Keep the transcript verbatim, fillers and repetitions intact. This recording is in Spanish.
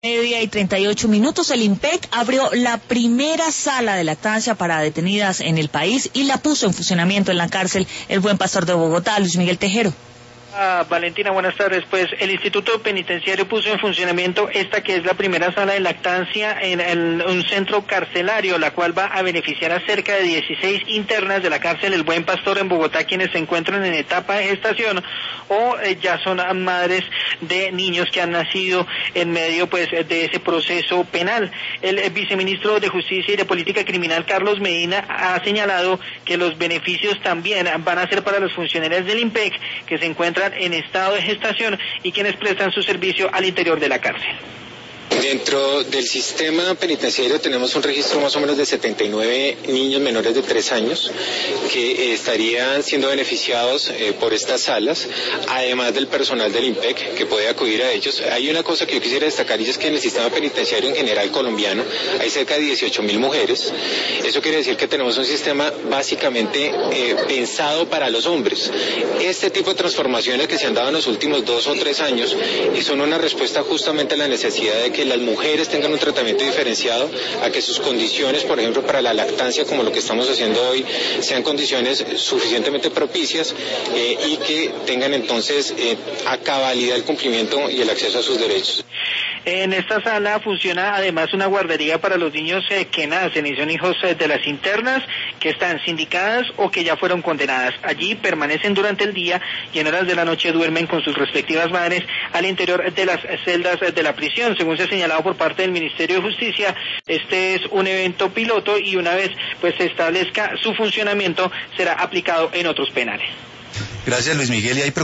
Media y treinta y ocho minutos, el IMPEC abrió la primera sala de lactancia para detenidas en el país y la puso en funcionamiento en la cárcel El Buen Pastor de Bogotá. Luis Miguel Tejero. Ah, Valentina, buenas tardes. Pues el Instituto Penitenciario puso en funcionamiento esta que es la primera sala de lactancia en, en un centro carcelario, la cual va a beneficiar a cerca de dieciséis internas de la cárcel El Buen Pastor en Bogotá, quienes se encuentran en etapa de gestación o eh, ya son madres de niños que han nacido en medio pues de ese proceso penal. El, el viceministro de Justicia y de Política Criminal, Carlos Medina, ha señalado que los beneficios también van a ser para los funcionarios del IMPEC que se encuentran en estado de gestación y quienes prestan su servicio al interior de la cárcel. Dentro del sistema penitenciario tenemos un registro más o menos de setenta y nueve niños menores de tres años que eh, estarían siendo beneficiados eh, por estas salas, además del personal del IMPEC que puede acudir a ellos. Hay una cosa que yo quisiera destacar y es que en el sistema penitenciario en general colombiano hay cerca de dieciocho mil mujeres. Eso quiere decir que tenemos un sistema básicamente eh, pensado para los hombres. Este tipo de transformaciones que se han dado en los últimos dos o tres años y son una respuesta justamente a la necesidad de que las mujeres tengan un tratamiento diferenciado, a que sus condiciones, por ejemplo, para la lactancia, como lo que estamos haciendo hoy, sean condiciones suficientemente propicias eh, y que tengan entonces eh, a cabalidad el cumplimiento y el acceso a sus derechos. En esta sala funciona además una guardería para los niños eh, que nacen y son hijos eh, de las internas que están sindicadas o que ya fueron condenadas. Allí permanecen durante el día y en horas de la noche duermen con sus respectivas madres al interior de las celdas de la prisión. Según se ha señalado por parte del Ministerio de Justicia, este es un evento piloto y una vez pues se establezca su funcionamiento será aplicado en otros penales. Gracias, Luis Miguel. Y hay